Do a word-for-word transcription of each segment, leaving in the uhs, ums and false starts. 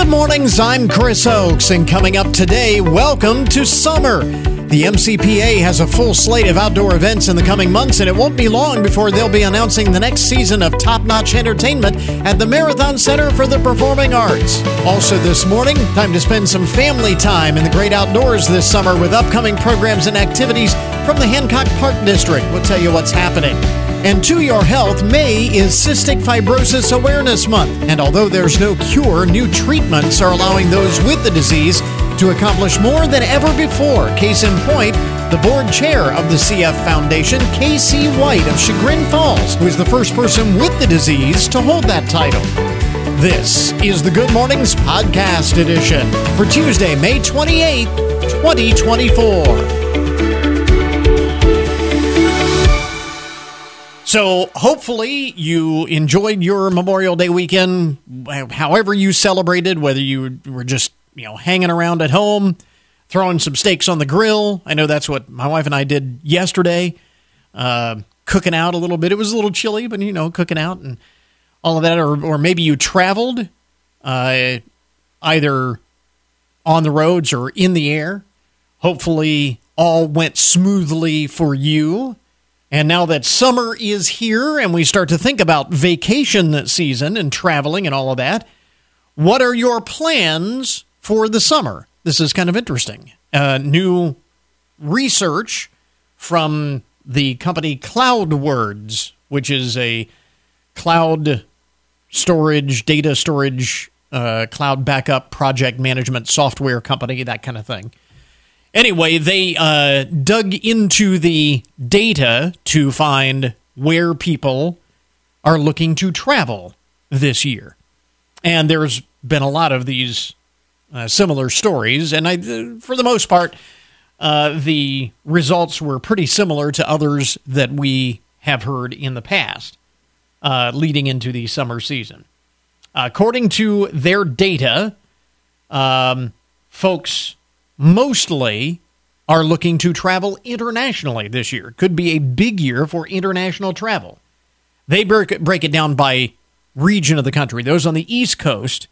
Good mornings, I'm Chris Oakes, and coming up today, welcome to summer. The M C P A has a full slate of outdoor events in the coming months, and it won't be long before they'll be announcing the next season of top-notch entertainment at the Marathon Center for the Performing Arts. Also this morning, time to spend some family time in the great outdoors this summer with upcoming programs and activities from the Hancock Park District. We'll tell you what's happening. And to your health, May is Cystic Fibrosis Awareness Month. And although there's no cure, new treatments are allowing those with the disease to accomplish more than ever before. Case in point, the board chair of the C F Foundation, Casey White of Chagrin Falls, who is the first person with the disease to hold that title. This is the Good Mornings Podcast Edition for Tuesday, May twenty-eighth, twenty twenty-four. So hopefully you enjoyed your Memorial Day weekend, however you celebrated, whether you were just, you know, hanging around at home, throwing some steaks on the grill. I know that's what my wife and I did yesterday, uh, cooking out a little bit. It was a little chilly, but, you know, cooking out and all of that. Or, or maybe you traveled uh, either on the roads or in the air. Hopefully all went smoothly for you. And now that summer is here and we start to think about vacation season and traveling and all of that, what are your plans for the summer? This is kind of interesting. Uh, new research from the company CloudWords, which is a cloud storage, data storage, uh, cloud backup project management software company, that kind of thing. Anyway, they uh, dug into the data to find where people are looking to travel this year. And there's been a lot of these uh, similar stories. And I, for the most part, uh, the results were pretty similar to others that we have heard in the past uh, leading into the summer season. According to their data, um, folks mostly are looking to travel internationally this year. Could be a big year for international travel. They break, break it down by region of the country. Those on the East Coast,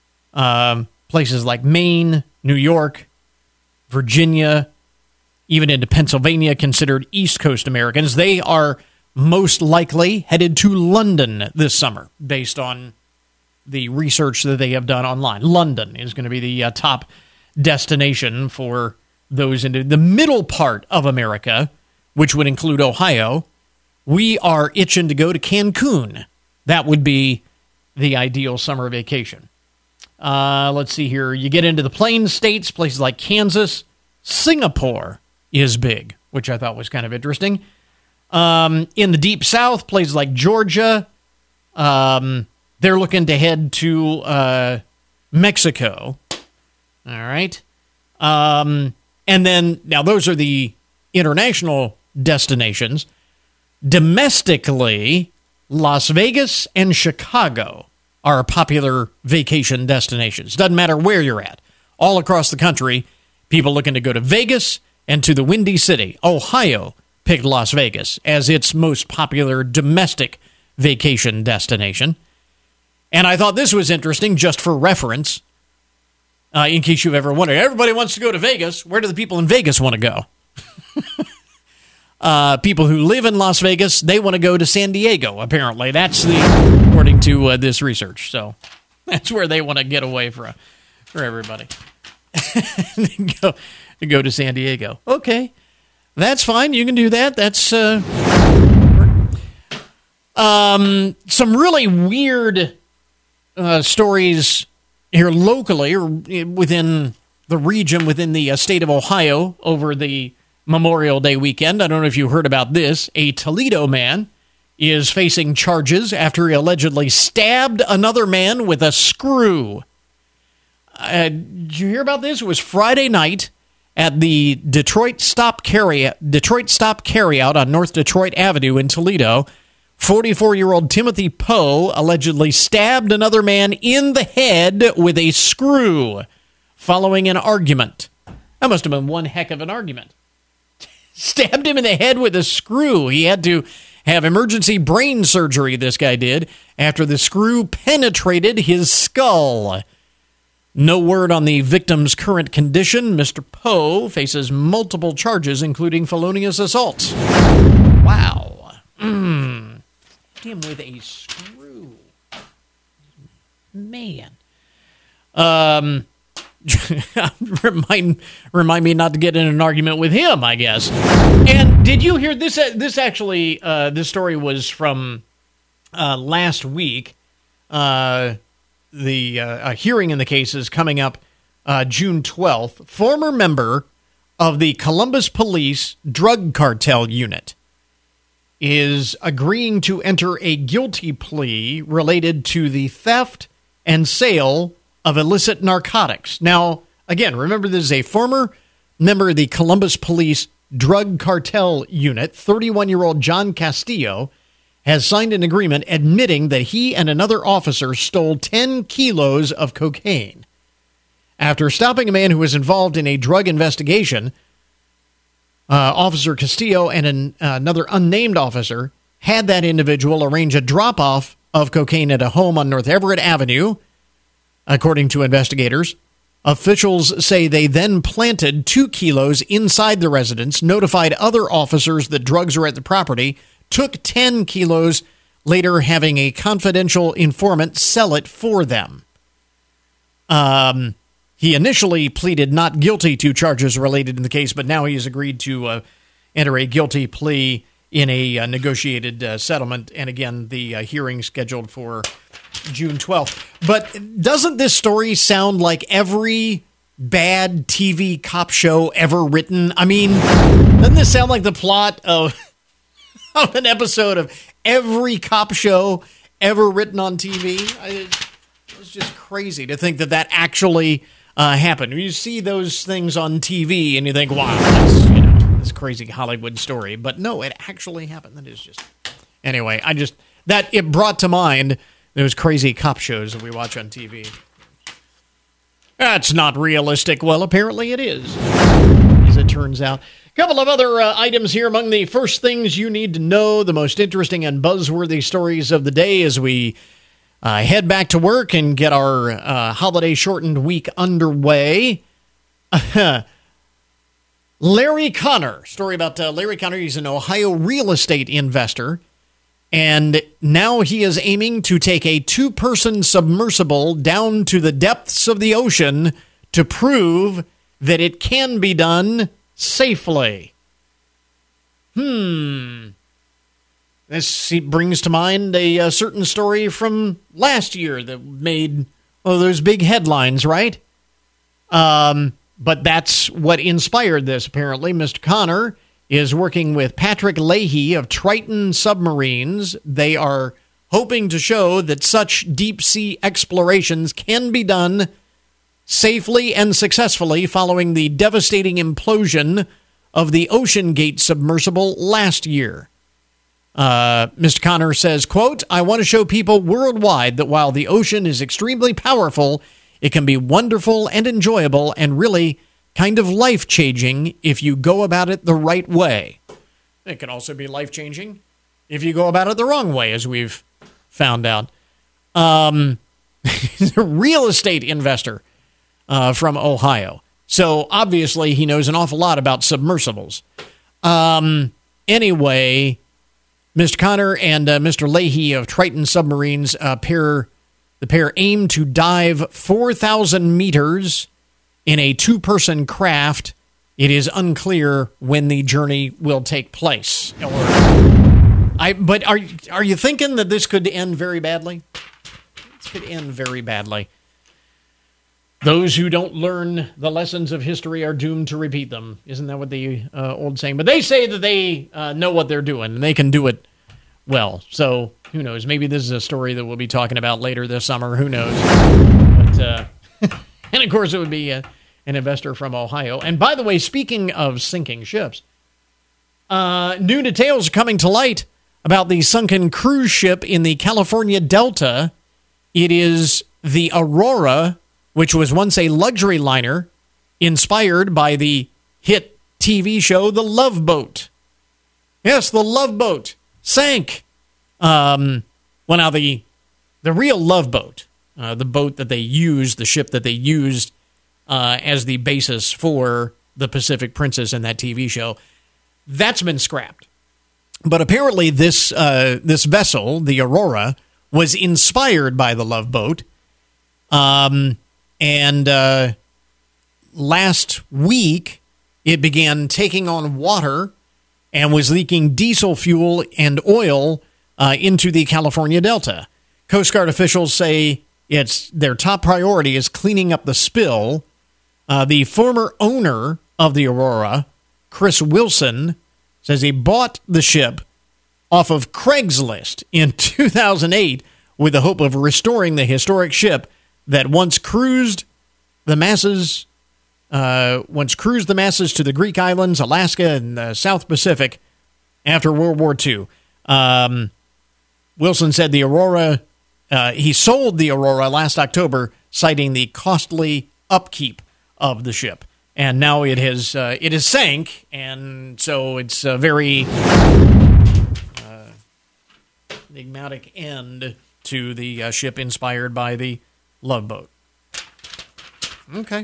um, places like Maine, New York, Virginia, even into Pennsylvania, considered East Coast Americans, they are most likely headed to London this summer, based on the research that they have done online. London is going to be the uh, top destination for those into the middle part of America, which would include Ohio. We are itching to go to Cancun. That would be the ideal summer vacation. Uh, let's see here. You get into the Plains states, places like Kansas. Singapore is big, which I thought was kind of interesting. Um, in the Deep South, places like Georgia, um, they're looking to head to uh, Mexico. All right. Um, and then, now those are the international destinations. Domestically, Las Vegas and Chicago are popular vacation destinations. Doesn't matter where you're at. All across the country, people looking to go to Vegas and to the Windy City. Ohio picked Las Vegas as its most popular domestic vacation destination. And I thought this was interesting just for reference. Uh, in case you've ever wondered, everybody wants to go to Vegas. Where do the people in Vegas want to go? uh, people who live in Las Vegas, they want to go to San Diego, apparently. That's the, according to uh, this research. So that's where they want to get away for, for everybody. go, to go to San Diego. Okay, that's fine. You can do that. That's uh, um, some really weird uh, stories here locally or within the region, within the uh, state of Ohio over the Memorial Day weekend. I don't know if you heard about this. A Toledo man is facing charges after he allegedly stabbed another man with a screw. Uh, did you hear about this? It was Friday night at the Detroit Stop Carry Detroit Stop Carryout on North Detroit Avenue in Toledo. forty-four-year-old Timothy Poe allegedly stabbed another man in the head with a screw following an argument. That must have been one heck of an argument. Stabbed him in the head with a screw. He had to have emergency brain surgery, this guy did, after the screw penetrated his skull. No word on the victim's current condition. Mister Poe faces multiple charges, including felonious assault. Wow. Mm. Him with a screw. Man. Um, remind remind me not to get in an argument with him, I guess. And did you hear this? Uh, this actually, uh, this story was from uh, last week. Uh, the uh, a hearing in the case is coming up uh, June twelfth. Former member of the Columbus Police Drug Cartel Unit is agreeing to enter a guilty plea related to the theft and sale of illicit narcotics. Now, again, remember this is a former member of the Columbus Police Drug Cartel Unit. thirty-one-year-old John Castillo has signed an agreement admitting that he and another officer stole ten kilos of cocaine. After stopping a man who was involved in a drug investigation, uh, Officer Castillo and an, uh, another unnamed officer had that individual arrange a drop-off of cocaine at a home on North Everett Avenue, according to investigators. Officials say they then planted two kilos inside the residence, notified other officers that drugs were at the property, took ten kilos, later having a confidential informant sell it for them. Um, he initially pleaded not guilty to charges related in the case, but now he has agreed to uh, enter a guilty plea in a uh, negotiated uh, settlement. And again, the uh, hearing scheduled for June twelfth. But doesn't this story sound like every bad T V cop show ever written? I mean, doesn't this sound like the plot of, of an episode of every cop show ever written on T V? I, it's just crazy to think that that actually uh, happened. You see those things on T V and you think, wow, that's, you know, this crazy Hollywood story. But no, it actually happened. That is just... Anyway, I just... That, it brought to mind those crazy cop shows that we watch on T V. That's not realistic. Well, apparently it is, as it turns out. A couple of other uh, items here among the first things you need to know, the most interesting and buzzworthy stories of the day as we uh, head back to work and get our uh, holiday-shortened week underway. Larry Connor. Story about uh, Larry Connor. He's an Ohio real estate investor. And now he is aiming to take a two-person submersible down to the depths of the ocean to prove that it can be done safely. Hmm. This brings to mind a, a certain story from last year that made oh, those big headlines, right? Um, but that's what inspired this, apparently. Mister Connor is working with Patrick Leahy of Triton Submarines. They are hoping to show that such deep-sea explorations can be done safely and successfully following the devastating implosion of the Ocean Gate submersible last year. Uh, Mister Connor says, quote, "I want to show people worldwide that while the ocean is extremely powerful, it can be wonderful and enjoyable and really kind of life-changing if you go about it the right way." It can also be life-changing if you go about it the wrong way, as we've found out. Um, he's a real estate investor uh, from Ohio. So, obviously, he knows an awful lot about submersibles. Um, anyway, Mister Connor and uh, Mister Leahy of Triton Submarines, uh, pair, the pair aim to dive four thousand meters in a two-person craft. It is unclear when the journey will take place. Or, I, but are are you thinking that this could end very badly? This could end very badly. Those who don't learn the lessons of history are doomed to repeat them. Isn't that what the uh, old saying? But they say that they uh, know what they're doing, and they can do it well. So, who knows? Maybe this is a story that we'll be talking about later this summer. Who knows? But, uh, and, of course, it would be uh, an investor from Ohio. And, by the way, speaking of sinking ships, uh, new details are coming to light about the sunken cruise ship in the California Delta. It is the Aurora, which was once a luxury liner inspired by the hit T V show The Love Boat. Yes, The Love Boat sank. Um, well, now the the real Love Boat uh, the boat that they used, the ship that they used uh, as the basis for the Pacific Princess in that T V show. That's been scrapped. But apparently this uh, this vessel, the Aurora, was inspired by the Love Boat. Um, and uh, last week, it began taking on water and was leaking diesel fuel and oil uh, into the California Delta. Coast Guard officials say it's their top priority is cleaning up the spill. Uh, the former owner of the Aurora, Chris Wilson, says he bought the ship off of Craigslist in two thousand eight with the hope of restoring the historic ship that once cruised the masses Uh, once cruised the masses to the Greek islands, Alaska, and the South Pacific after World War Two. Um, Wilson said the Aurora, uh, he sold the Aurora last October, citing the costly upkeep of the ship. And now it has uh, it has sank, and so it's a very uh, enigmatic end to the uh, ship inspired by the Love Boat. Okay.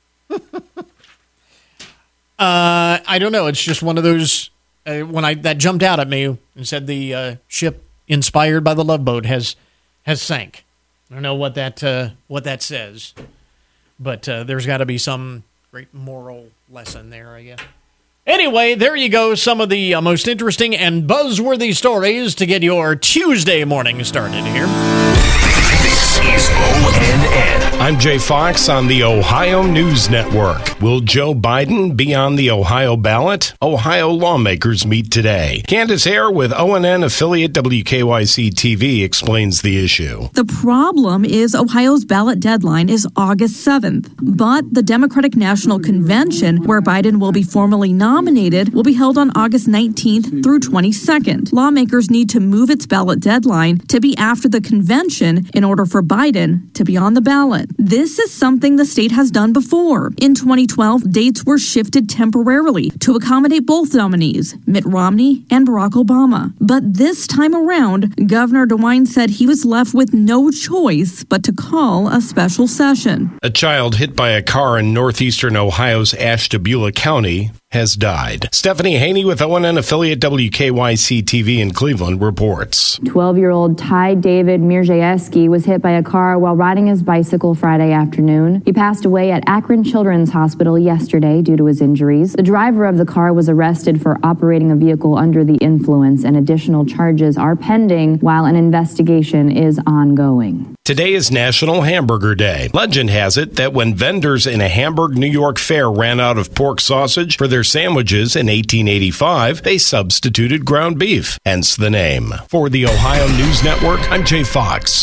uh, I don't know. It's just one of those uh, when I that jumped out at me and said the uh, ship inspired by the Love Boat has has sank. I don't know what that uh, what that says, but uh, there's got to be some great moral lesson there, I guess. Anyway, there you go. Some of the uh, most interesting and buzzworthy stories to get your Tuesday morning started here. This is O N N. I'm Jay Fox on the Ohio News Network. Will Joe Biden be on the Ohio ballot? Ohio lawmakers meet today. Candace Hare with O N N affiliate W K Y C T V explains the issue. The problem is Ohio's ballot deadline is August seventh, but the Democratic National Convention, where Biden will be formally nominated, will be held on August nineteenth through twenty-second. Lawmakers need to move its ballot deadline to be after the convention in order for Biden to be on the ballot. This is something the state has done before. In twenty twelve, dates were shifted temporarily to accommodate both nominees, Mitt Romney and Barack Obama. But this time around, Governor DeWine said he was left with no choice but to call a special session. A child hit by a car in northeastern Ohio's Ashtabula County has died. Stephanie Haney with O N N affiliate W K Y C T V in Cleveland reports. twelve-year-old Ty David Mirjayeski was hit by a car while riding his bicycle Friday afternoon. He passed away at Akron Children's Hospital yesterday due to his injuries. The driver of the car was arrested for operating a vehicle under the influence, and additional charges are pending while an investigation is ongoing. Today is National Hamburger Day. Legend has it that when vendors in a Hamburg, New York fair ran out of pork sausage for their sandwiches in eighteen eighty-five, they substituted ground beef, hence the name. For the Ohio News Network, I'm Jay Fox.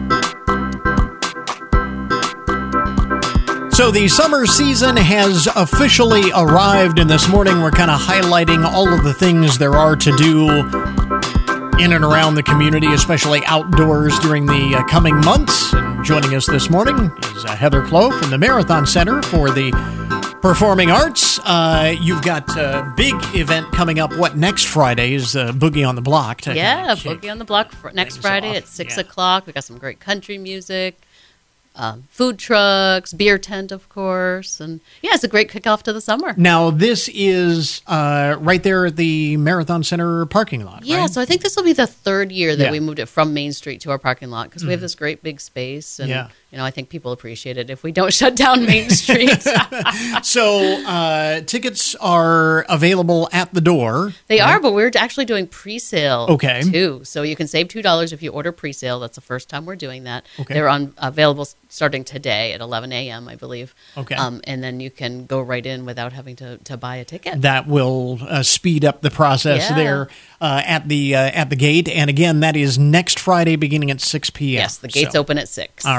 So the summer season has officially arrived, and this morning we're kind of highlighting all of the things there are to do in and around the community, especially outdoors during the uh, coming months. And joining us this morning is uh, Heather Clough from the Marathon Center for the Performing Arts. Uh, you've got a big event coming up. What, next Friday is uh, Boogie on the Block. To yeah, Boogie on the Block fr- next Friday off. at six yeah. o'clock. We got some great country music. Um, food trucks, beer tent, of course, and yeah, it's a great kickoff to the summer. Now, this is uh, right there at the Marathon Center parking lot, Yeah, right? so I think this will be the third year that Yeah. we moved it from Main Street to our parking lot because mm. we have this great big space, and Yeah. you know, I think people appreciate it if we don't shut down Main Street. So uh, tickets are available at the door. They right? are, but we're actually doing pre-sale Okay. too. So you can save two dollars if you order pre-sale. That's the first time we're doing that. Okay. They're on available starting today at eleven a.m., I believe. Okay. Um, and then you can go right in without having to, to buy a ticket. That will uh, speed up the process Yeah. there uh, at the uh, at the gate. And again, that is next Friday beginning at six p.m. Yes, the gates So- open at six. All right, so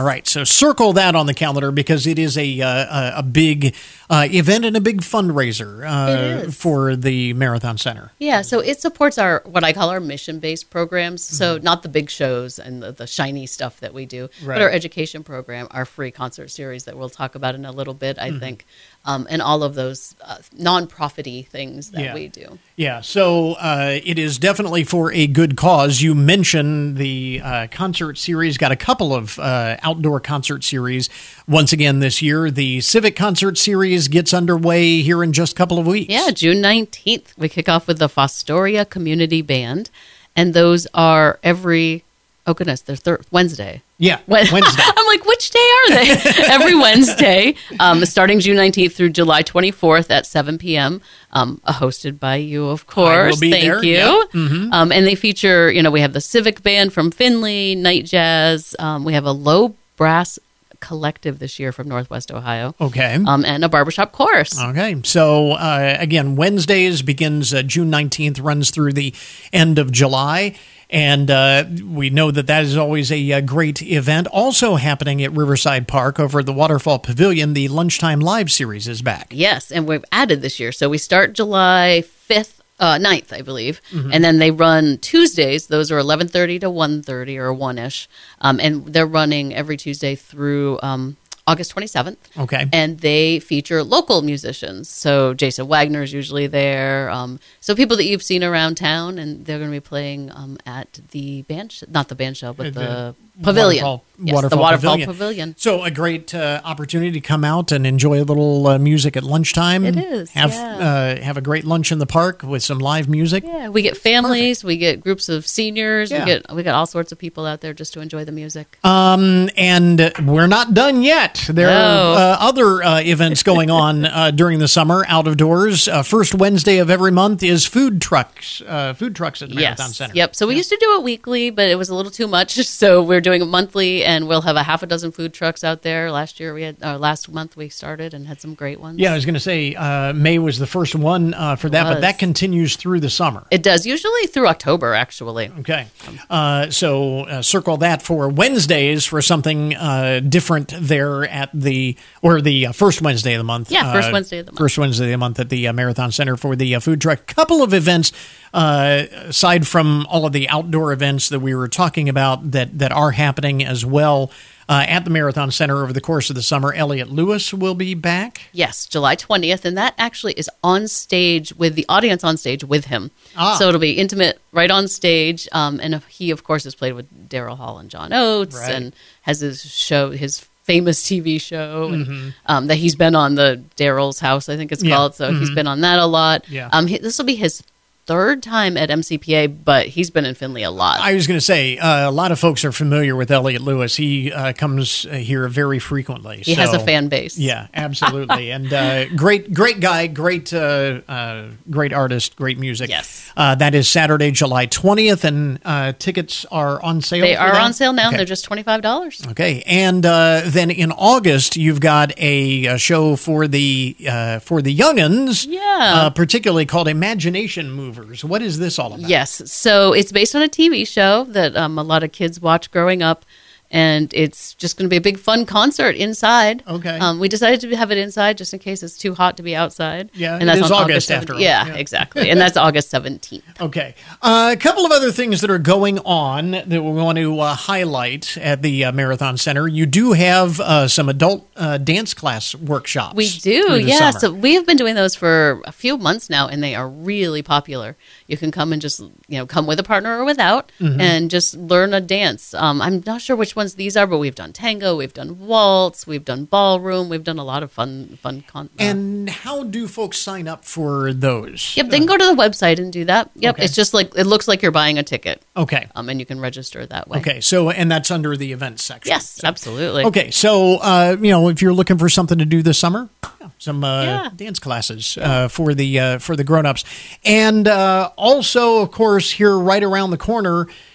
uh, circle that on the calendar because it is a uh, a big uh, event and a big fundraiser uh, for the Marathon Center. Yeah, so it supports our what I call our mission-based programs. So mm-hmm. not the big shows and the, the shiny stuff that we do, right. but our education program, our free concert series that we'll talk about in a little bit, I mm-hmm. think, um, and all of those uh, non-profit-y things that yeah. we do. Yeah, so uh, it is definitely for a good cause. You mentioned the uh, concert series, got a couple of uh, outdoor concert series once again this year. The Civic Concert Series gets underway here in just a couple of weeks. Yeah, June nineteenth. We kick off with the Fostoria Community Band, and those are every, oh goodness, they're thir- Wednesday. Yeah, Wednesday. I'm like, which day are they? Every Wednesday, um, starting June nineteenth through July twenty-fourth at seven p.m., um, hosted by you, of course. I will be Thank there. you. Yep. Mm-hmm. Um, and they feature, you know, we have the Civic Band from Findlay, Night Jazz. Um, we have a low brass collective this year from Northwest Ohio. Okay. Um, and a barbershop chorus. Okay. So, uh, again, Wednesdays begins uh, June nineteenth, runs through the end of July. And uh, we know that that is always a, a great event. Also happening at Riverside Park over at the Waterfall Pavilion, the Lunchtime Live series is back. Yes, and we've added this year. So we start July fifth, uh, ninth, I believe, mm-hmm. and then they run Tuesdays. Those are eleven thirty to one thirty or one-ish, um, and they're running every Tuesday through um, August twenty-seventh. Okay. And they feature local musicians. So Jason Wagner is usually there. Um, so people that you've seen around town, and they're going to be playing um, at the band, sh- not the band shell, but the, the pavilion. Waterfall, yes, Waterfall the Waterfall Pavilion. Pavilion. So a great uh, opportunity to come out and enjoy a little uh, music at lunchtime. It is, Have, yeah. uh, have a great lunch in the park with some live music. Yeah, we get families, Perfect. we get groups of seniors, Yeah. we get we got all sorts of people out there just to enjoy the music. Um, and we're not done yet. There No. are uh, other uh, events going on uh, during the summer, out of doors. Uh, first Wednesday of every month is food trucks. Uh, food trucks at the Marathon Yes. Center. Yep. So we Yeah. used to do it weekly, but it was a little too much. So we're doing it monthly, and we'll have a half a dozen food trucks out there. Last year we had, or last month we started and had some great ones. Yeah, I was going to say uh, May was the first one uh, for that, but was. that continues through the summer. It does, usually through October, actually. Okay. Uh, so uh, circle that for Wednesdays for something uh, different there at the, or the uh, first Wednesday of the month. Yeah, first uh, Wednesday of the month. First Wednesday of the month at the uh, Marathon Center for the uh, food truck. Couple of events, uh, aside from all of the outdoor events that we were talking about that, that are happening as well uh, at the Marathon Center over the course of the summer. Elliot Lewis will be back. Yes, July twentieth, and that actually is on stage with the audience on stage with him. Ah. So it'll be intimate right on stage, um, and he, of course, has played with Daryl Hall and John Oates Right. and has his show, his famous T V show and, Mm-hmm. um, that he's been on, the Daryl's House, I think it's Yeah. called. So Mm-hmm. he's been on that a lot. Yeah. Um, he, this will be his third time at M C P A, but he's been in Findlay a lot. I was going to say, uh, a lot of folks are familiar with Elliot Lewis. He uh, comes uh, here very frequently. he so, has a fan base. Yeah, absolutely. and uh, great great guy, great uh, uh, great artist, great music. Yes. Uh, that is Saturday, July twentieth, and uh, tickets are on sale They for are that? on sale now. Okay. They're just twenty-five dollars. Okay, and uh, then in August you've got a, a show for the uh, for the youngins, Yeah. uh, particularly called Imagination Movers. What is this all about? Yes. So it's based on a T V show that um, a lot of kids watch growing up. And it's just going to be a big fun concert inside. Okay. Um, we decided to have it inside just in case it's too hot to be outside. Yeah, and it that's is on August August after all. Yeah, Yeah. exactly. And that's August seventeenth. Okay. Uh, a couple of other things that are going on that we want to uh, highlight at the uh, Marathon Center. You do have uh, some adult uh, dance class workshops. We do, through the yeah. summer. So we have been doing those for a few months now, and they are really popular. You can come and just, you know, come with a partner or without, Mm-hmm. and just learn a dance. Um, I'm not sure which ones these are, but we've done tango, we've done waltz, we've done ballroom, we've done a lot of fun, fun. Con- uh, And how do folks sign up for those? Yep, they can go to the website and do that. Yep, Okay. it's just like it looks like you're buying a ticket, Okay. um, and you can register that way. Okay. So, and that's under the events section. Yes, So- absolutely. Okay, so uh, you know, if you're looking for something to do this summer, yeah, some uh, Yeah. dance classes uh, for the uh, for the grown-ups, and uh, also, of course, here right around the corner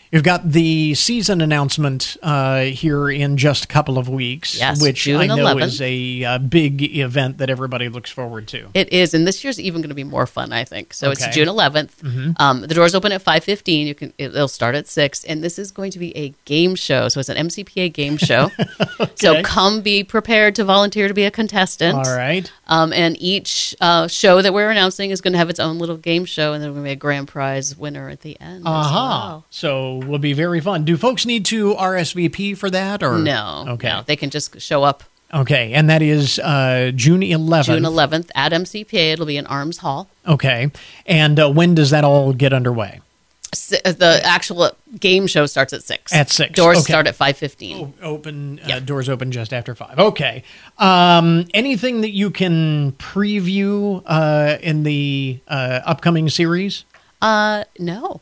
You've got the season announcement uh, here in just a couple of weeks, yes, which June I know eleventh. is a uh, big event that everybody looks forward to. It is, and this year's even going to be more fun, I think. So Okay. it's June eleventh. Mm-hmm. Um, the doors open at five fifteen. You can it'll start at six, and this is going to be a game show. So it's an M C P A game show. Okay. So come be prepared to volunteer to be a contestant. All right. Um, and each uh, show that we're announcing is going to have its own little game show, and there's going to be a grand prize winner at the end. Aha. As well. So will be very fun. Do folks need to R S V P for that? Or No, Okay. no, they can just show up Okay. And that is uh, June eleventh. June eleventh at M C P A. It'll be in Arms Hall. Okay. And uh, when does that all get underway? S- The actual game show starts at six. At six. Doors Okay. start at five fifteen. O- Open uh, Yeah. doors open just after five. Okay. Um, anything that you can preview uh, in the uh, upcoming series? Uh, no.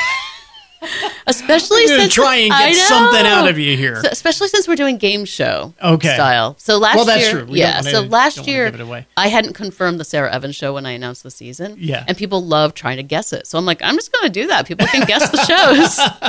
Especially I'm gonna since try and I get know. something out of you here. So- especially since we're doing game show Okay. style. So last Well, that's year, true. We yeah. don't So wanna- last don't wanna year, give it away. I hadn't confirmed the Sarah Evans show when I announced the season. Yeah. and people love trying to guess it. So I'm like, I'm just going to do that. People can guess the shows.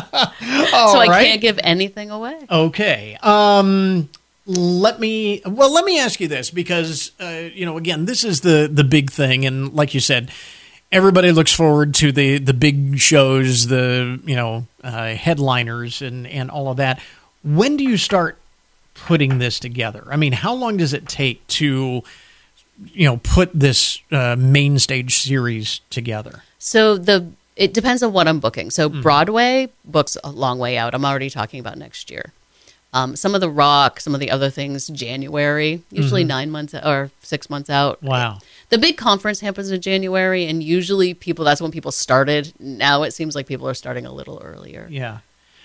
so I right. can't give anything away. Okay. Um, let me. Well, let me ask you this because uh, you know, again, this is the the big thing, and like you said, everybody looks forward to the the big shows, the you know uh, headliners, and and all of that. When do you start putting this together? I mean, how long does it take to you know put this uh, main stage series together? So the it depends on what I'm booking. So Mm-hmm. Broadway books a long way out. I'm already talking about next year. Um, some of the rock, some of the other things, January, usually nine months or six months out. Mm-hmm. Wow. The big conference happens in January, and usually people that's when people started. Now it seems like people are starting a little earlier. Yeah.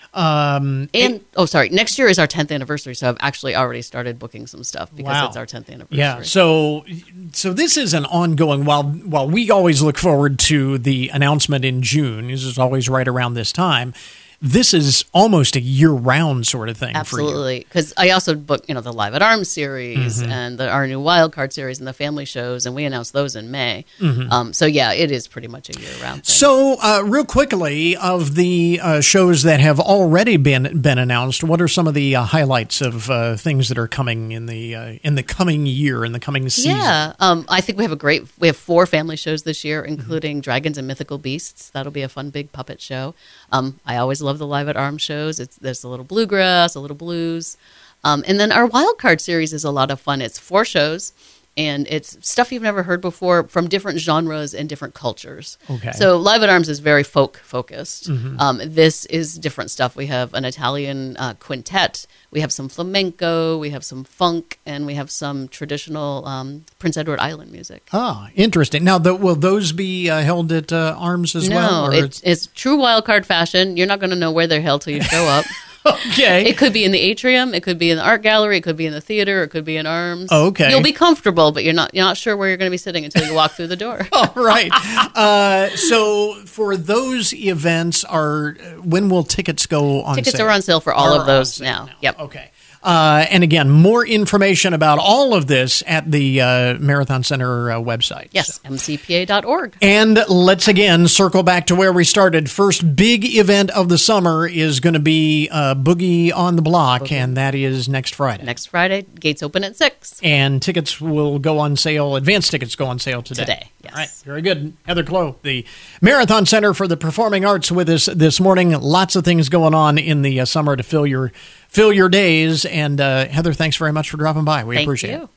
Um, And oh, sorry, next year is our tenth anniversary, so I've actually already started booking some stuff because Wow. it's our tenth anniversary. Yeah, so so this is an ongoing. While while we always look forward to the announcement in June, this is always right around this time. This is almost a year-round sort of thing for you. Absolutely, because I also book, you know, the Live at Arms series Mm-hmm. and the, our new Wild Card series and the family shows, and we announced those in May. Mm-hmm. Um, so yeah, it is pretty much a year-round thing. So, uh, real quickly, of the uh, shows that have already been been announced, what are some of the uh, highlights of uh, things that are coming in the uh, in the coming year, in the coming season? Yeah, um, I think we have a great. We have four family shows this year, including Dragons and Mythical Beasts. That'll be a fun big puppet show. Um, I always love the Live at Arms shows. It's there's a little bluegrass, a little blues, um, and then our Wild Card series is a lot of fun. It's four shows, and it's stuff you've never heard before from different genres and different cultures. Okay. So Live at Arms is very folk focused. Um, this is different stuff. We have an Italian uh, quintet. We have some flamenco. We have some funk, and we have some traditional um, Prince Edward Island music. Ah, interesting. Now, the, will those be uh, held at uh, Arms as no, well? or it's, it's true wild card fashion. You're not going to know where they're held till you show up. okay. It could be in the atrium, it could be in the art gallery, it could be in the theater, it could be in Arms. Oh, okay. You'll be comfortable, but you're not you're not sure where you're going to be sitting until you walk through the door. All right. Uh, so for those events, are when will tickets go on Tickets sale? are on sale for all Are of those on sale now. Yep. Okay. Uh, and again, more information about all of this at the uh, Marathon Center uh, website. Yes, m c p a dot org. And let's again circle back to where we started. First big event of the summer is going to be uh, Boogie on the Block, Boogie. and that is next Friday. Next Friday, gates open at six. And tickets will go on sale. Advanced tickets go on sale today. Today, yes. All right, very good. Heather Clow, the Marathon Center for the Performing Arts, with us this morning. Lots of things going on in the uh, summer to fill your fill your days. And uh, Heather, thanks very much for dropping by. We Thank appreciate you.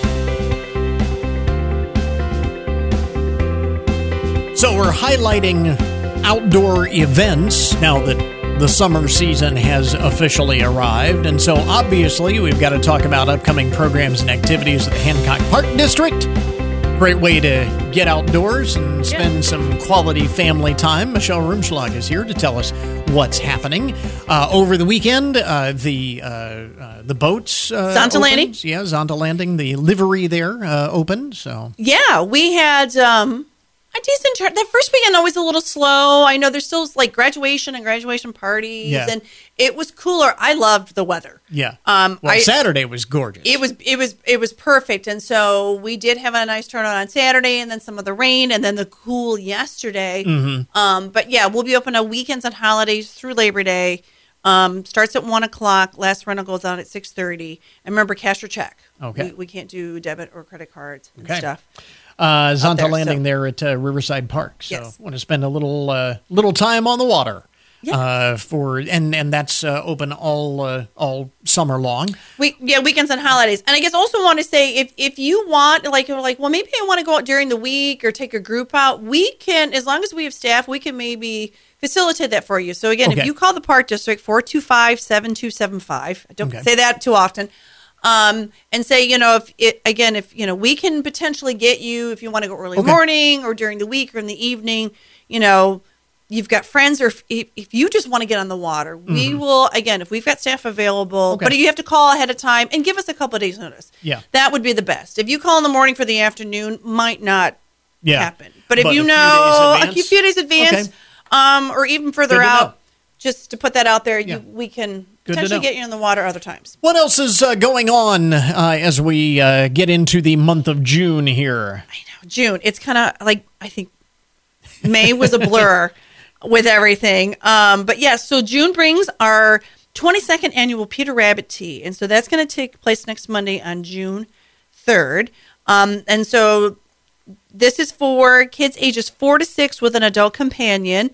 it. So we're highlighting outdoor events now that the summer season has officially arrived. And so obviously we've got to talk about upcoming programs and activities at the Hancock Park District. Great way to get outdoors and spend yeah. some quality family time. Michelle Rumschlag is here to tell us what's happening. Uh, over the weekend, uh, the uh, uh, the boats uh, Zonta Landing. opened. Yeah, Zonta Landing, the livery there uh, opened. So yeah, we had, um, I A decent turn. That first weekend always a little slow. I know there's still like graduation and graduation parties, Yeah. and it was cooler. I loved the weather. Yeah. Um, well, I, Saturday was gorgeous. It was it was it was perfect, and so we did have a nice turnout on Saturday, and then some of the rain, and then the cool yesterday. Mm-hmm. Um, but yeah, we'll be open on weekends and holidays through Labor Day. Um, starts at one o'clock. Last rental goes out at six thirty. And remember, cash or check. Okay. We, we can't do debit or credit cards and Okay. stuff. Uh, Zonta there, Landing so- there at uh, Riverside Park. So Yes. want to spend a little uh, little time on the water. Yes. Uh, for and and that's uh, open all uh, all summer long. We yeah, weekends and holidays. And I guess also want to say if if you want like you're like, well, maybe I want to go out during the week or take a group out, we can, as long as we have staff, we can maybe facilitate that for you. So again, Okay. if you call the Park District four two five, seven two seven five, I don't Okay. say that too often. Um, and say, you know, if it, again, if, you know, we can potentially get you, if you want to go early Okay. morning or during the week or in the evening, you know, you've got friends, or if, if you just want to get on the water, we will, again, if we've got staff available, Mm-hmm. Okay. but you have to call ahead of time and give us a couple of days notice. Yeah. That would be the best. If you call in the morning for the afternoon, might not Yeah. happen. But if But you a few know days a few, few days advance, Okay. um, or even further Good to out, know. just to put that out there, Yeah. you, we can Good to potentially know. get you in the water other times. What else is uh, going on uh, as we uh, get into the month of June here? I know, June. It's kind of like, I think May was a blur with everything. Um, but yeah, so June brings our twenty-second annual Peter Rabbit Tea. And so that's going to take place next Monday on June third. Um, and so this is for kids ages four to six with an adult companion.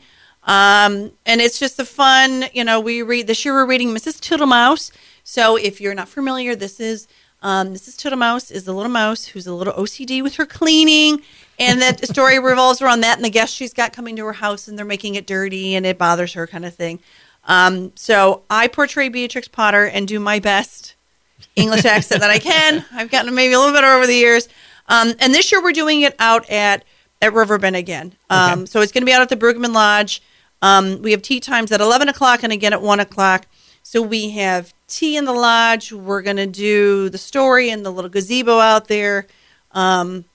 Um, and it's just a fun, you know, we read, this year we're reading Missus Tittlemouse. So if you're not familiar, this is, um, Missus Tittlemouse is the little mouse who's a little O C D with her cleaning. And that story revolves around that and the guests she's got coming to her house and they're making it dirty and it bothers her kind of thing. Um, so I portray Beatrix Potter and do my best English accent that I can. I've gotten maybe a little better over the years. Um, and this year we're doing it out at, at Riverbend again. Um, Okay. So it's going to be out at the Bruggeman Lodge. Um, we have tea times at eleven o'clock and again at one o'clock. So we have tea in the lodge. We're going to do the story in the little gazebo out there. Um,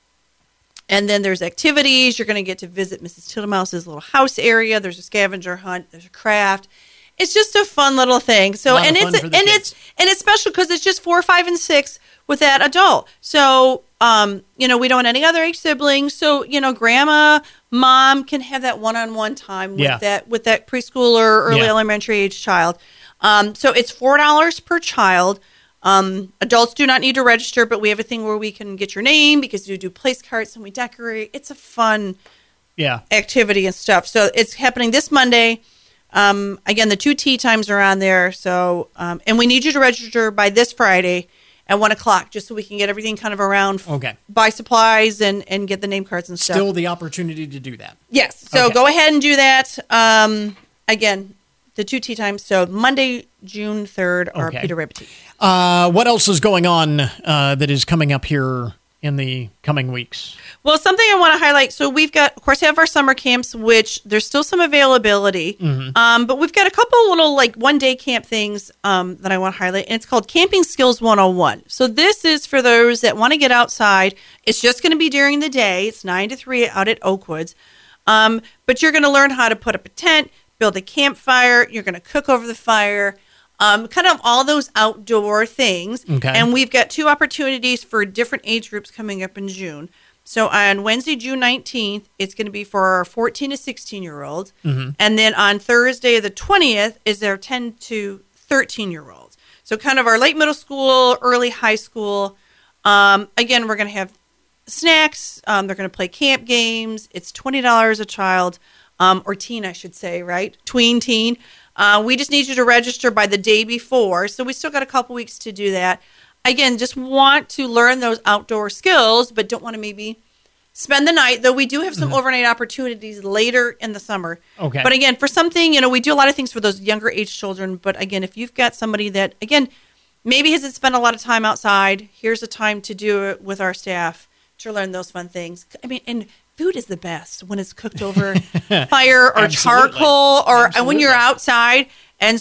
and then there's activities. You're going to get to visit Missus Tittlemouse's little house area. There's a scavenger hunt. There's a craft. It's just a fun little thing. So Lot of and fun it's for the and kids. it's and it's special because it's just four, five, and six with that adult. So um, you know, we don't want any other age siblings. So you know, grandma, mom can have that one-on-one time with Yeah. that with that preschooler, early Yeah. elementary age child. Um, so it's four dollars per child. Um, adults do not need to register, but we have a thing where we can get your name because we do place cards and we decorate. It's a fun Yeah. activity and stuff. So it's happening this Monday. Um, again, the two tea times are on there. So, um, and we need you to register by this Friday at one o'clock, just so we can get everything kind of around. Okay. Buy supplies and, and get the name cards and stuff. Still the opportunity to do that. Yes. So Okay. go ahead and do that. Um, again, the two tea times. So Monday, June third, our Okay. Peter Rabbit tea. Uh, what else is going on uh, that is coming up here in the coming weeks? Well, something I want to highlight. So we've got, of course, we have our summer camps, which there's still some availability. Mm-hmm. Um, but we've got a couple little like one day camp things um, that I want to highlight. And it's called Camping Skills one oh one. So this is for those that want to get outside. It's just going to be during the day. It's nine to three out at Oakwoods. Um, but you're going to learn how to put up a tent, build a campfire. You're going to cook over the fire. Um, kind of all those outdoor things. Okay. And we've got two opportunities for different age groups coming up in June. So on Wednesday, June nineteenth, it's going to be for our fourteen to sixteen-year-olds. Mm-hmm. And then on Thursday, the twentieth, is their ten to thirteen-year-olds. So kind of our late middle school, early high school. Um, again, we're going to have snacks. Um, they're going to play camp games. It's twenty dollars a child, um, or teen, I should say, right? Tween teen. Uh, we just need you to register by the day before. So we still got a couple weeks to do that. Again, just want to learn those outdoor skills, but don't want to maybe spend the night, though we do have some Mm-hmm. overnight opportunities later in the summer. Okay. But again, for something, you know, we do a lot of things for those younger age children. But again, if you've got somebody that, again, maybe hasn't spent a lot of time outside, here's a time to do it with our staff to learn those fun things. I mean, and food is the best when it's cooked over fire or Absolutely. charcoal or and when you're Absolutely. outside. And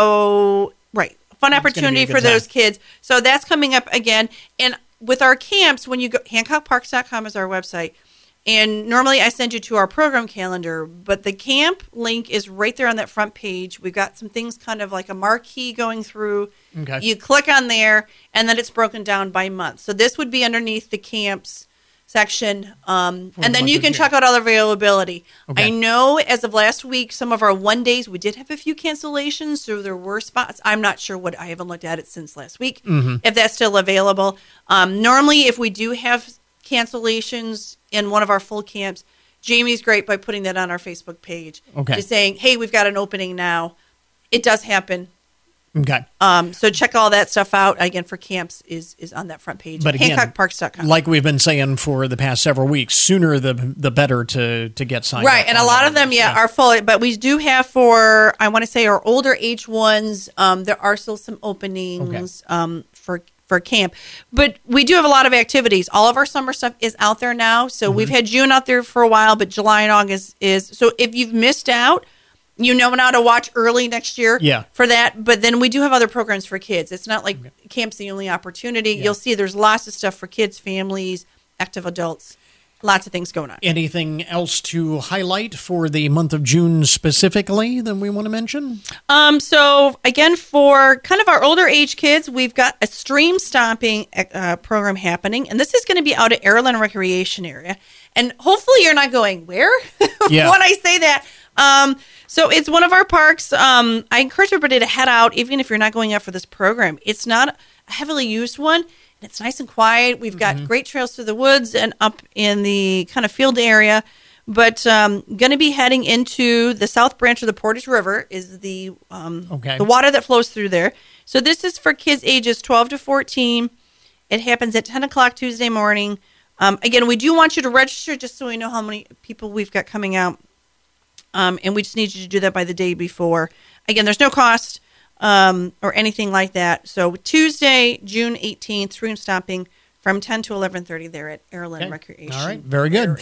so, right, fun gonna be a opportunity good for those time. kids. So that's coming up again. And with our camps, when you go, Hancock Parks dot com is our website. And normally I send you to our program calendar, but the camp link is right there on that front page. We've got some things kind of like a marquee going through. Okay. You click on there, and then it's broken down by month. So this would be underneath the camps section. Um, and then you can check out all the availability. Okay. I know as of last week, some of our one days, we did have a few cancellations, so there were spots. I'm not sure what, I haven't looked at it since last week, Mm-hmm. if that's still available. Um, normally, if we do have cancellations in one of our full camps, Jamie's great by putting that on our Facebook page. Okay. Just saying, hey, we've got an opening now. It does happen. Okay. Um, so check all that stuff out. Again, for camps is is on that front page. But again, Hancock Parks dot com. like we've been saying for the past several weeks, sooner the the better to, to get signed Right, up. and a lot of them, yeah, yeah. are full. But we do have for, I want to say, our older age ones, um, there are still some openings um, for for camp. But we do have a lot of activities. All of our summer stuff is out there now. So Mm-hmm. we've had June out there for a while, but July and August is. So if you've missed out, you know now to watch early next year Yeah. for that. But then we do have other programs for kids. It's not like camp's the only opportunity. Yeah. You'll see there's lots of stuff for kids, families, active adults, lots of things going on. Anything else to highlight for the month of June specifically that we want to mention? Um, so again, for kind of our older age kids, we've got a stream stomping uh, program happening, and this is going to be out at Airland Recreation Area. And hopefully you're not going, where? Yeah. When I say that. Um, so it's one of our parks. Um, I encourage everybody to head out, even if you're not going out for this program. It's not a heavily used one, and it's nice and quiet. We've got Mm-hmm. great trails through the woods and up in the kind of field area. But um, going to be heading into the South Branch of the Portage River is the um, Okay. the water that flows through there. So this is for kids ages twelve to fourteen. It happens at ten o'clock Tuesday morning. Um, again, we do want you to register just so we know how many people we've got coming out. Um, and we just need you to do that by the day before. Again, there's no cost um, or anything like that. So Tuesday, June eighteenth, stream stomping from ten to eleven thirty there at Airland Okay. Recreation. All right, very good.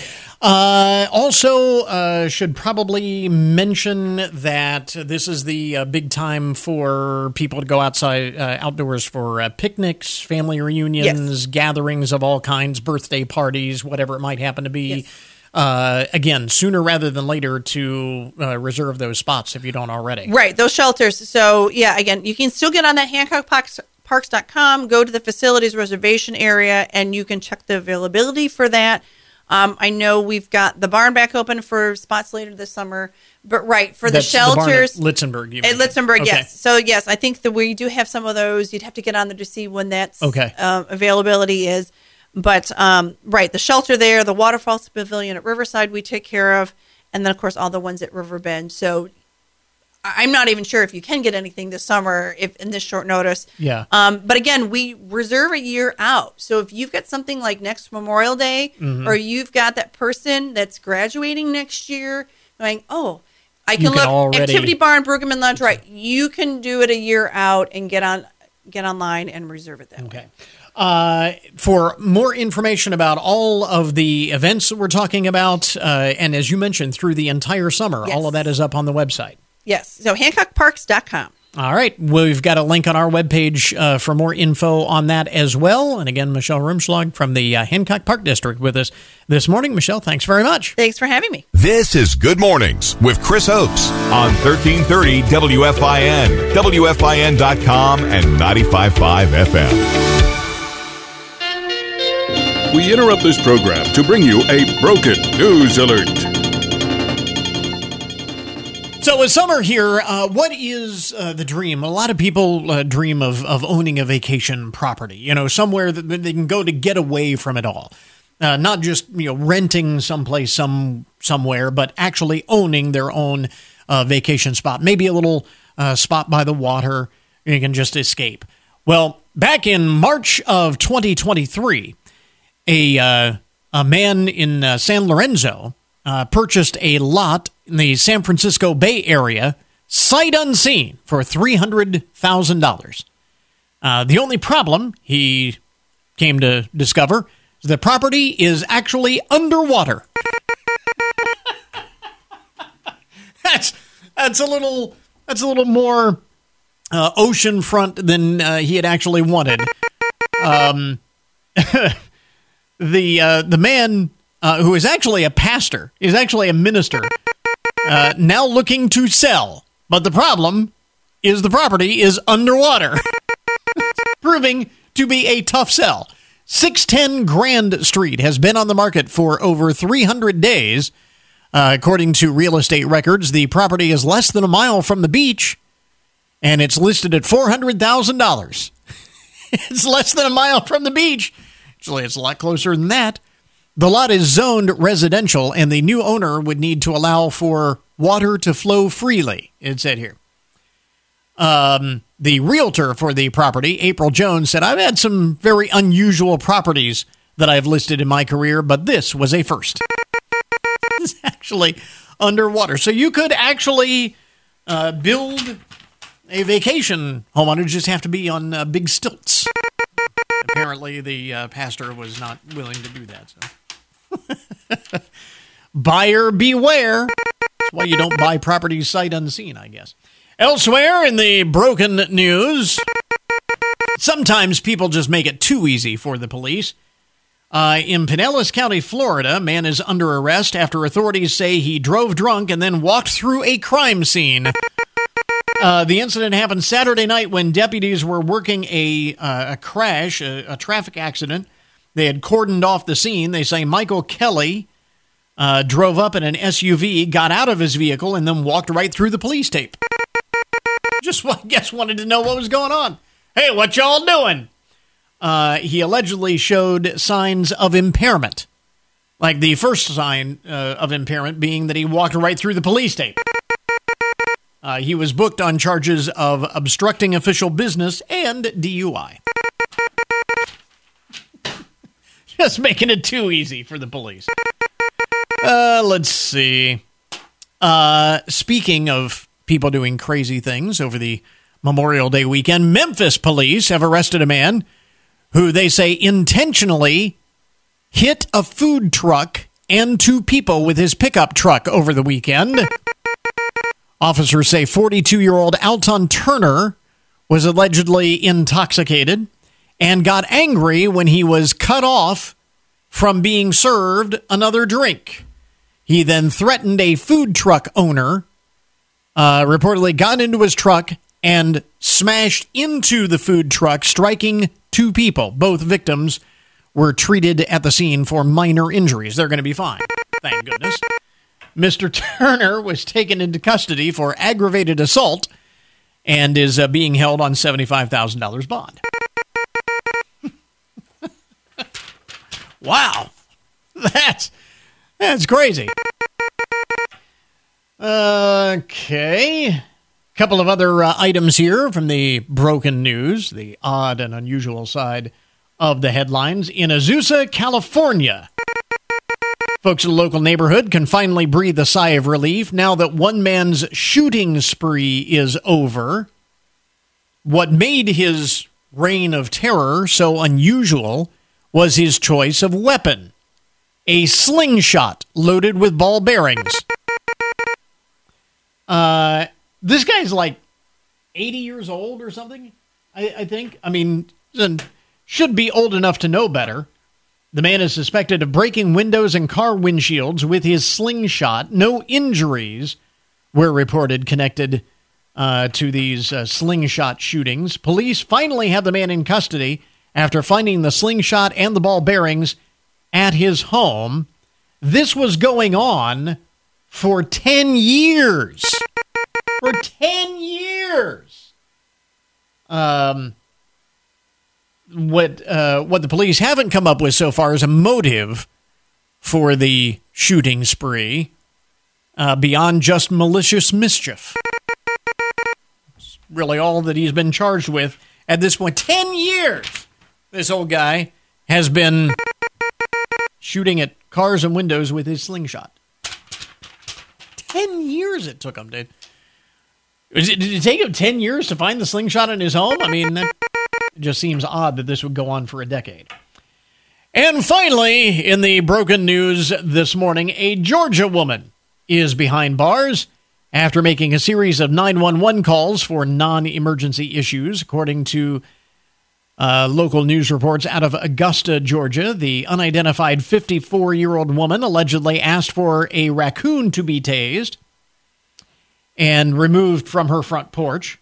Uh, also, uh, should probably mention that this is the uh, big time for people to go outside, uh, outdoors for uh, picnics, family reunions, Yes. gatherings of all kinds, birthday parties, whatever it might happen to be. Yes. Uh, again, sooner rather than later to uh, reserve those spots if you don't already. Right, those shelters. So, yeah, again, you can still get on that Hancock Parks dot com, go to the facilities reservation area, and you can check the availability for that. Um, I know we've got the barn back open for spots later this summer. But, right, for That's the shelters. The barn at Litzenberg. you At mentioned. Litzenberg, Okay. yes. So, yes, I think that we do have some of those. You'd have to get on there to see when that's Okay. uh, availability is. But, um, right, the shelter there, the Waterfalls Pavilion at Riverside we take care of, and then, of course, all the ones at Riverbend. So I- I'm not even sure if you can get anything this summer if in this short notice. Yeah. Um, but, again, we reserve a year out. So if you've got something like next Memorial Day Mm-hmm. or you've got that person that's graduating next year going, oh, I can, You can look already- Activity Barn, Brueggemann Lounge, right. You can do it a year out and get on get online and reserve it that way. Okay. Uh, for more information about all of the events that we're talking about, uh, and as you mentioned, through the entire summer, Yes. all of that is up on the website. Yes. So Hancock Parks dot com. All right. We've got a link on our webpage uh, for more info on that as well. And again, Michelle Rumschlag from the uh, Hancock Park District with us this morning. Michelle, thanks very much. Thanks for having me. This is Good Mornings with Chris Oakes on thirteen thirty W F I N, W F I N dot com, and ninety-five point five F M. We interrupt this program to bring you a broken news alert. So with summer here, uh, what is uh, the dream? A lot of people uh, dream of, of owning a vacation property, you know, somewhere that they can go to get away from it all. Uh, not just, you know, renting someplace some somewhere, but actually owning their own uh, vacation spot. Maybe a little uh, spot by the water you can just escape. Well, back in March of twenty twenty-three, a, uh, a man in uh, San Lorenzo uh, purchased a lot in the San Francisco Bay Area, sight unseen, for three hundred thousand dollars. Uh, the only problem he came to discover is the property is actually underwater. that's that's a little that's a little more uh, oceanfront than uh, he had actually wanted. Um, the uh, the man uh, who is actually a pastor, is actually a minister, uh, now looking to sell. But the problem is the property is underwater, proving to be a tough sell. six ten Grand Street has been on the market for over three hundred days. Uh, according to real estate records, the property is less than a mile from the beach, and it's listed at four hundred thousand dollars. It's less than a mile from the beach. Actually, it's a lot closer than that. The lot is zoned residential, and the new owner would need to allow for water to flow freely, it said here. Um, the realtor for the property, April Jones, said, I've had some very unusual properties that I've listed in my career, but this was a first. It's actually underwater. So you could actually uh, build a vacation home on it, just have to be on uh, big stilts. Apparently the uh, pastor was not willing to do that. So. Buyer beware. That's why you don't buy properties sight unseen, I guess. Elsewhere in the broken news, sometimes people just make it too easy for the police. Uh, in Pinellas County, Florida, a man is under arrest after authorities say he drove drunk and then walked through a crime scene. Uh, the incident happened Saturday night when deputies were working a, uh, a crash, a, a traffic accident. They had cordoned off the scene. They say Michael Kelly uh, drove up in an S U V, got out of his vehicle, and then walked right through the police tape. Just, I guess, wanted to know what was going on. Hey, what y'all doing? Uh, he allegedly showed signs of impairment. Like the first sign uh, of impairment being that he walked right through the police tape. Uh, he was booked on charges of obstructing official business and D U I. Just making it too easy for the police. Uh, let's see. Uh, speaking of people doing crazy things over the Memorial Day weekend, Memphis police have arrested a man who they say intentionally hit a food truck and two people with his pickup truck over the weekend. Officers say forty-two-year-old Alton Turner was allegedly intoxicated and got angry when he was cut off from being served another drink. He then threatened a food truck owner, uh, reportedly got into his truck and smashed into the food truck, striking two people. Both victims were treated at the scene for minor injuries. They're going to be fine. Thank goodness. Mister Turner was taken into custody for aggravated assault and is uh, being held on seventy-five thousand dollars bond. Wow. That's, that's crazy. Okay. Couple of other uh, items here from the broken news, the odd and unusual side of the headlines. In Azusa, California, folks in the local neighborhood can finally breathe a sigh of relief now that one man's shooting spree is over. What made his reign of terror so unusual was his choice of weapon, a slingshot loaded with ball bearings. Uh... This guy's like eighty years old or something, I, I think. I mean, should be old enough to know better. The man is suspected of breaking windows and car windshields with his slingshot. No injuries were reported connected uh, to these uh, slingshot shootings. Police finally have the man in custody after finding the slingshot and the ball bearings at his home. This was going on for ten years. For ten years. Um, what uh, what the police haven't come up with so far is a motive for the shooting spree uh, beyond just malicious mischief. It's really all that he's been charged with at this point. Ten years this old guy has been shooting at cars and windows with his slingshot. Ten years it took him, dude. Did it take him ten years to find the slingshot in his home? I mean, that just seems odd that this would go on for a decade. And finally, in the broken news this morning, a Georgia woman is behind bars after making a series of nine one one calls for non-emergency issues, according to Uh, local news reports out of Augusta, Georgia, the unidentified fifty-four-year-old woman allegedly asked for a raccoon to be tased and removed from her front porch.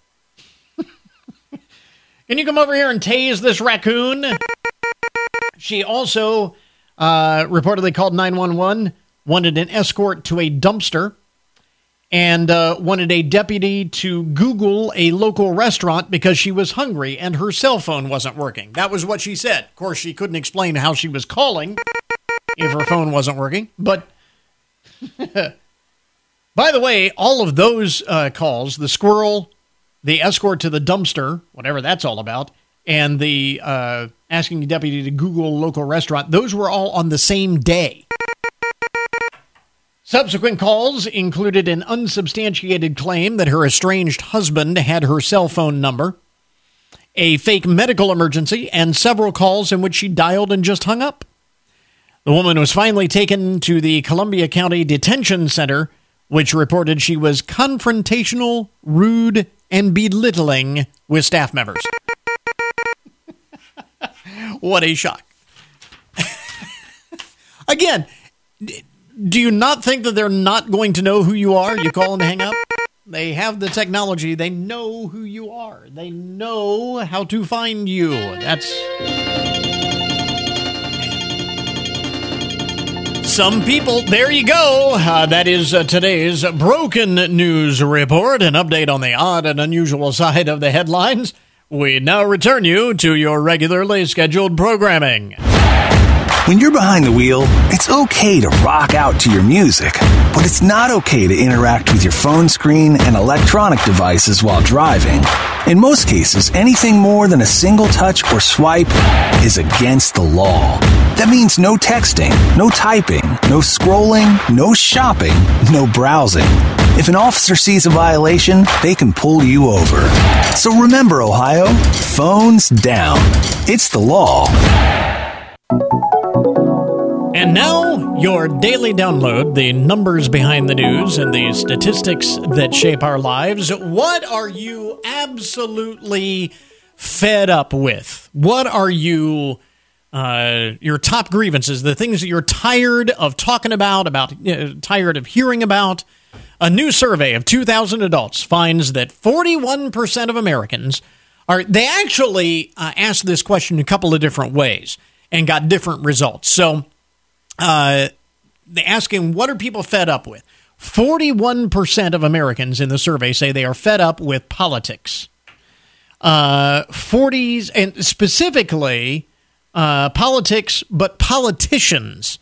Can you come over here and tase this raccoon? She also uh, reportedly called nine one one, wanted an escort to a dumpster, and uh, wanted a deputy to Google a local restaurant because she was hungry and her cell phone wasn't working. That was what she said. Of course, she couldn't explain how she was calling if her phone wasn't working. But, by the way, all of those uh, calls, the squirrel, the escort to the dumpster, whatever that's all about, and the uh, asking the deputy to Google a local restaurant, those were all on the same day. Subsequent calls included an unsubstantiated claim that her estranged husband had her cell phone number, a fake medical emergency, and several calls in which she dialed and just hung up. The woman was finally taken to the Columbia County Detention Center, which reported she was confrontational, rude, and belittling with staff members. What a shock. Again, do you not think that they're not going to know who you are? You call and hang up? They have the technology. They know who you are. They know how to find you. That's... Some people, there you go. Uh, that is uh, today's Broken News Report, an update on the odd and unusual side of the headlines. We now return you to your regularly scheduled programming. When you're behind the wheel, it's okay to rock out to your music, but it's not okay to interact with your phone screen and electronic devices while driving. In most cases, anything more than a single touch or swipe is against the law. That means no texting, no typing, no scrolling, no shopping, no browsing. If an officer sees a violation, they can pull you over. So remember, Ohio, phones down. It's the law. And now, your daily download, the numbers behind the news and the statistics that shape our lives. What are you absolutely fed up with? What are you, uh, your top grievances, the things that you're tired of talking about, about uh, tired of hearing about? A new survey of two thousand adults finds that forty-one percent of Americans are, they actually uh, asked this question a couple of different ways and got different results. So, Uh, they're asking, what are people fed up with? forty-one percent of Americans in the survey say they are fed up with politics. Uh, forties, and specifically uh, politics, but politicians.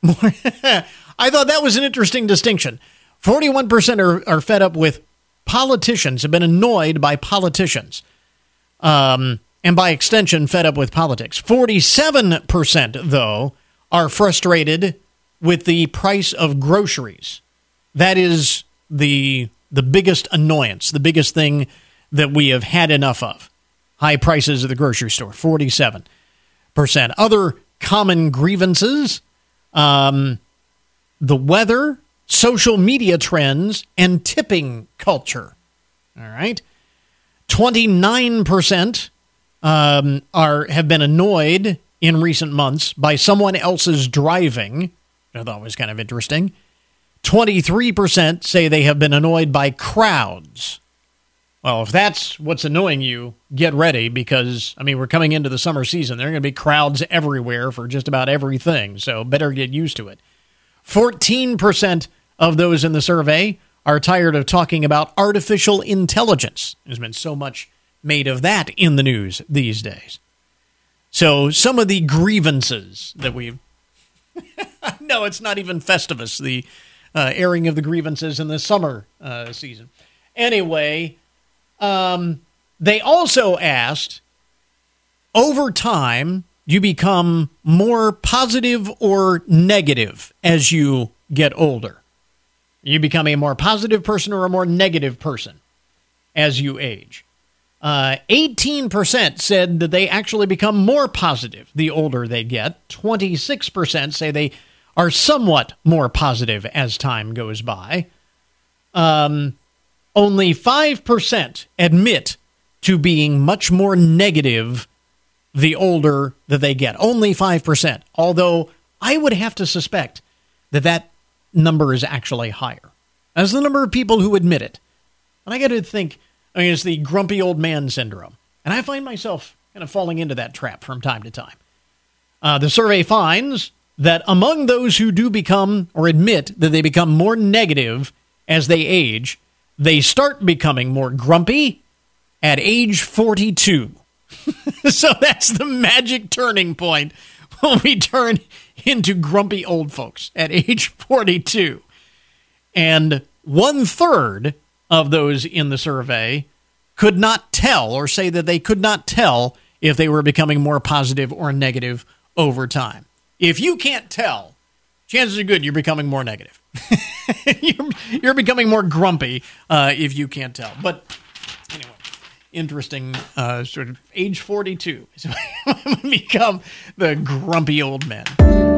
I thought that was an interesting distinction. forty-one percent are, are fed up with politicians, have been annoyed by politicians. Um, and by extension, fed up with politics. forty-seven percent, though, are frustrated with the price of groceries. That is the the biggest annoyance, the biggest thing that we have had enough of. High prices at the grocery store, forty-seven percent. Other common grievances, um, the weather, social media trends, and tipping culture. All right? twenty-nine percent um, are have been annoyed in recent months by someone else's driving, which I thought was kind of interesting. twenty-three percent say they have been annoyed by crowds. Well, if that's what's annoying you, get ready because, I mean, we're coming into the summer season. There are going to be crowds everywhere for just about everything, so better get used to it. fourteen percent of those in the survey are tired of talking about artificial intelligence. There's been so much made of that in the news these days. So some of the grievances that we've... no, it's not even Festivus, the uh, airing of the grievances in the summer uh, season. Anyway, um, they also asked, over time, you become more positive or negative as you get older? You become a more positive person or a more negative person as you age? Uh, eighteen percent said that they actually become more positive the older they get. twenty-six percent say they are somewhat more positive as time goes by. Um, only five percent admit to being much more negative the older that they get. Only five percent. Although I would have to suspect that that number is actually higher. That's the number of people who admit it. And I got to think, I mean, it's the grumpy old man syndrome. And I find myself kind of falling into that trap from time to time. Uh, the survey finds that among those who do become or admit that they become more negative as they age, they start becoming more grumpy at age forty-two. So that's the magic turning point when we turn into grumpy old folks at age forty-two. And one third of those in the survey could not tell or say that they could not tell if they were becoming more positive or negative over time. If you can't tell, chances are good you're becoming more negative. you're, you're becoming more grumpy uh, if you can't tell. But anyway, interesting uh, sort of age forty-two. So become the grumpy old man.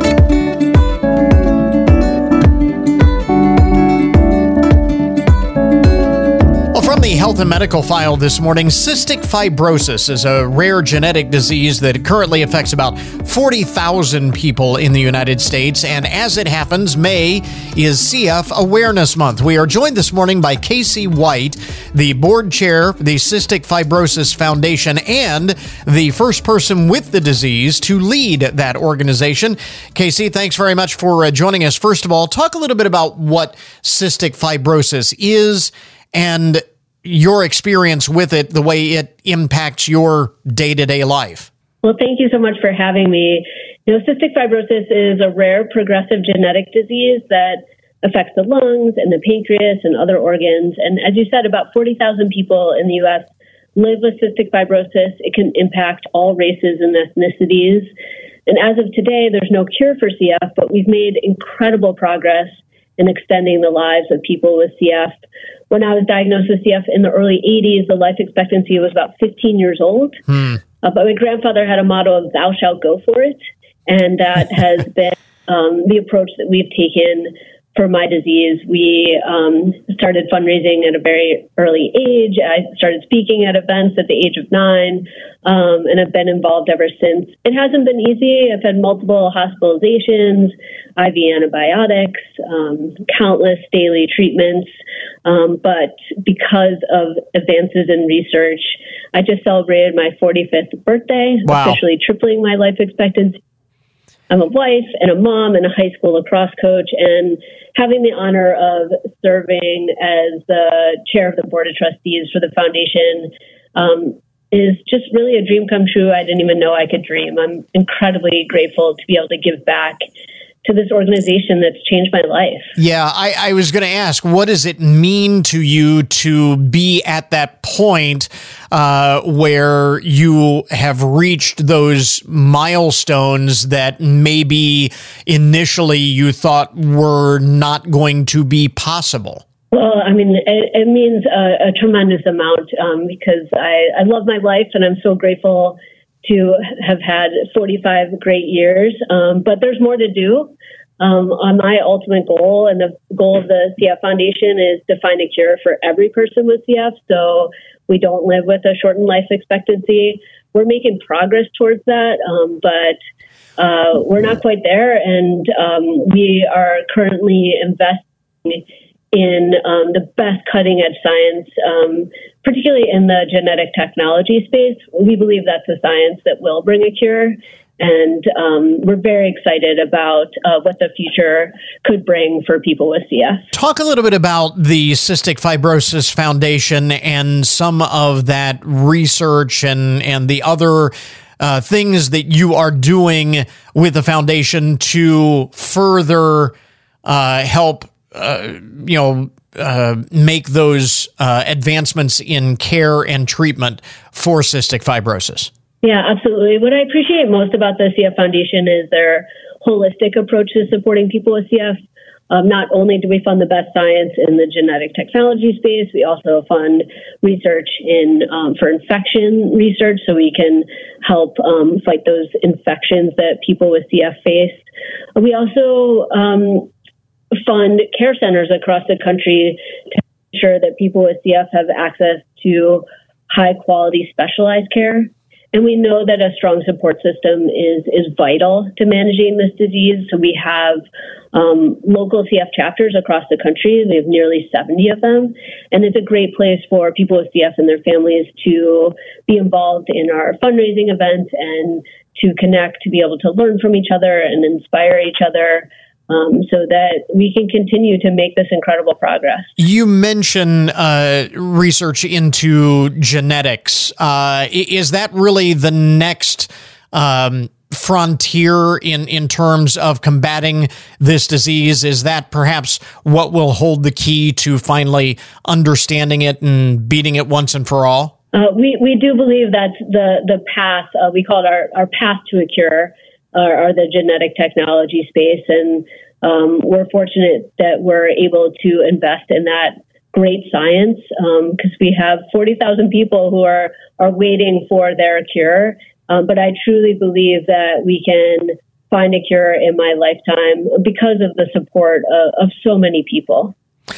From the Health and Medical File this morning, cystic fibrosis is a rare genetic disease that currently affects about forty thousand people in the United States. And as it happens, May is C F Awareness Month. We are joined this morning by Casey White, the board chair of the Cystic Fibrosis Foundation and the first person with the disease to lead that organization. Casey, thanks very much for uh, joining us. First of all, talk a little bit about what cystic fibrosis is and your experience with it, the way it impacts your day-to-day life. Well, thank you so much for having me. You know, cystic fibrosis is a rare progressive genetic disease that affects the lungs and the pancreas and other organs. And as you said, about forty thousand people in the U S live with cystic fibrosis. It can impact all races and ethnicities. And as of today, there's no cure for C F, but we've made incredible progress in extending the lives of people with C F. When I was diagnosed with C F in the early eighties, the life expectancy was about fifteen years old. Hmm. Uh, but my grandfather had a motto of "Thou shalt go for it," and that has been um, the approach that we've taken for my disease. We um, started fundraising at a very early age. I started speaking at events at the age of nine, um, and have been involved ever since. It hasn't been easy. I've had multiple hospitalizations, I V antibiotics, um, countless daily treatments. Um, but because of advances in research, I just celebrated my forty-fifth birthday, wow. officially tripling my life expectancy. I'm a wife and a mom and a high school lacrosse coach, and having the honor of serving as the chair of the board of trustees for the foundation um, is just really a dream come true. I didn't even know I could dream. I'm incredibly grateful to be able to give back to this organization that's changed my life. Yeah, I, I was going to ask, what does it mean to you to be at that point uh, where you have reached those milestones that maybe initially you thought were not going to be possible? Well, I mean, it, it means a, a tremendous amount um, because I, I love my life and I'm so grateful to have had forty-five great years. Um, but there's more to do. Um, on my ultimate goal, and the goal of the C F Foundation is to find a cure for every person with C F, so we don't live with a shortened life expectancy. We're making progress towards that, um, but uh, we're not quite there, and um, we are currently investing in um, the best cutting-edge science, um, particularly in the genetic technology space. We believe that's a science that will bring a cure. And um, we're very excited about uh, what the future could bring for people with C F. Talk a little bit about the Cystic Fibrosis Foundation and some of that research and, and the other uh, things that you are doing with the foundation to further uh, help, uh, you know, uh, make those uh, advancements in care and treatment for cystic fibrosis. Yeah, absolutely. What I appreciate most about the C F Foundation is their holistic approach to supporting people with C F. Um, not only do we fund the best science in the genetic technology space, we also fund research in um, for infection research so we can help um, fight those infections that people with C F face. We also um, fund care centers across the country to ensure that people with C F have access to high quality specialized care. And we know that a strong support system is, is vital to managing this disease. So we have um, local C F chapters across the country. We have nearly seventy of them. And it's a great place for people with C F and their families to be involved in our fundraising events and to connect, to be able to learn from each other and inspire each other. Um, so that we can continue to make this incredible progress. You mentioned uh, research into genetics. Uh, is that really the next um, frontier in, in terms of combating this disease? Is that perhaps what will hold the key to finally understanding it and beating it once and for all? Uh, we, we do believe that's the, the path, uh, we call it our, our path to a cure. Are the genetic technology space. And um, we're fortunate that we're able to invest in that great science because um, we have forty thousand people who are, are waiting for their cure. Um, but I truly believe that we can find a cure in my lifetime because of the support of, of so many people.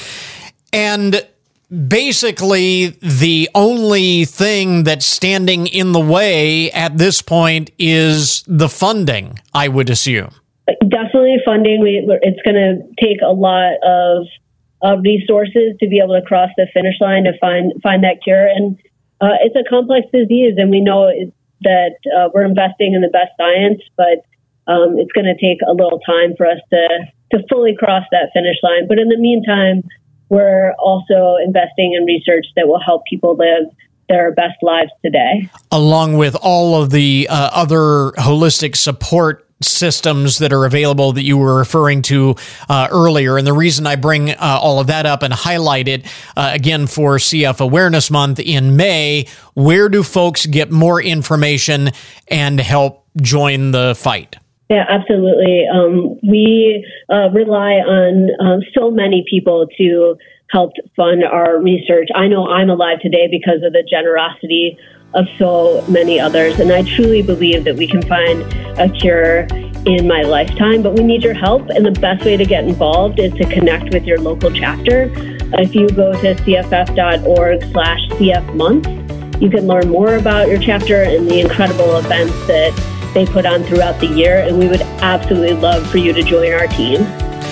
And basically, the only thing that's standing in the way at this point is the funding, I would assume. Definitely funding. We, it's going to take a lot of, of resources to be able to cross the finish line to find find that cure. And uh, it's a complex disease, and we know that uh, we're investing in the best science, but um, it's going to take a little time for us to, to fully cross that finish line. But in the meantime, we're also investing in research that will help people live their best lives today. Along with all of the uh, other holistic support systems that are available that you were referring to uh, earlier. And the reason I bring uh, all of that up and highlight it, uh, again, for C F Awareness Month in May, where do folks get more information and help join the fight? Yeah, absolutely. Um, we uh, rely on um, so many people to help fund our research. I know I'm alive today because of the generosity of so many others, and I truly believe that we can find a cure in my lifetime, but we need your help, and the best way to get involved is to connect with your local chapter. If you go to cff.org slash CF month, you can learn more about your chapter and the incredible events that they put on throughout the year, and we would absolutely love for you to join our team.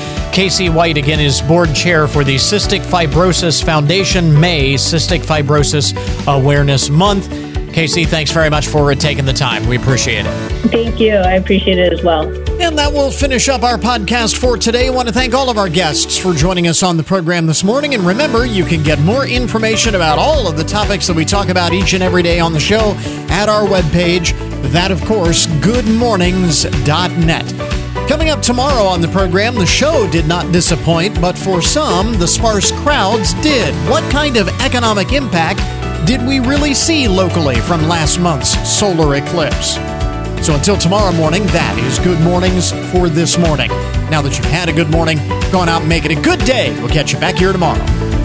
Casey White, again, is board chair for the Cystic Fibrosis Foundation May Cystic Fibrosis Awareness Month. Casey, thanks very much for taking the time. We appreciate it. Thank you. I appreciate it as well. And that will finish up our podcast for today. I want to thank all of our guests for joining us on the program this morning. And remember, you can get more information about all of the topics that we talk about each and every day on the show at our webpage. That, of course, good mornings dot net. Coming up tomorrow on the program, the show did not disappoint, but for some, the sparse crowds did. What kind of economic impact did we really see locally from last month's solar eclipse? So until tomorrow morning, that is Good Mornings for this morning. Now that you've had a good morning, go on out and make it a good day. We'll catch you back here tomorrow.